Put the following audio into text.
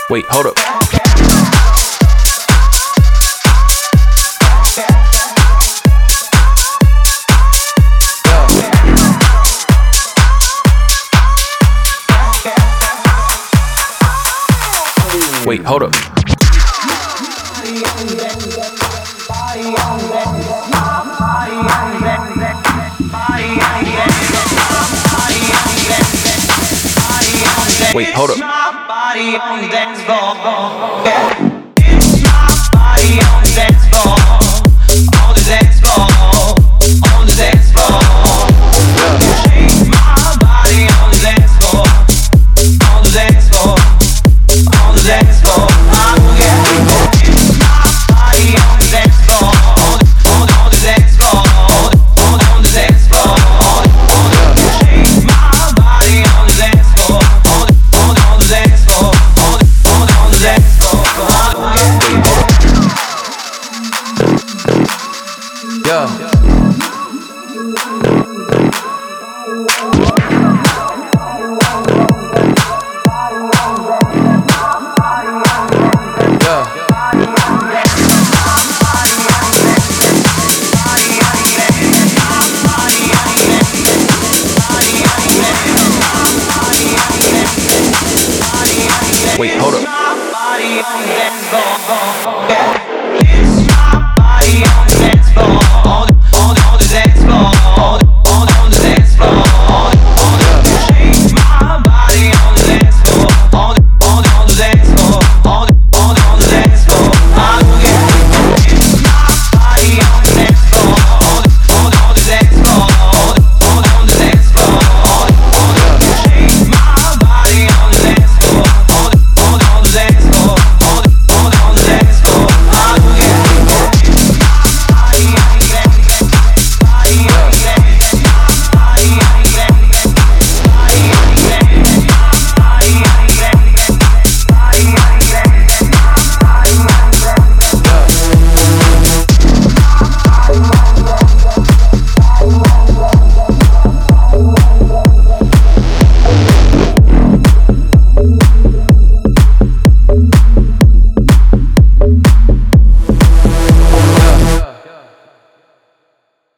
Wait, hold up. Wait, hold up. Wait, hold up. Body on the dance floor. It's my body on the dance floor. On the dance floor. On the dance floor. Shake my body on the dance floor. On the dance floor. On the dance floor. It's my body on the dance floor. On the dance floor. On the dance floor. Shake my body on the dance floor. Wait, hold up. Body on the dance floor.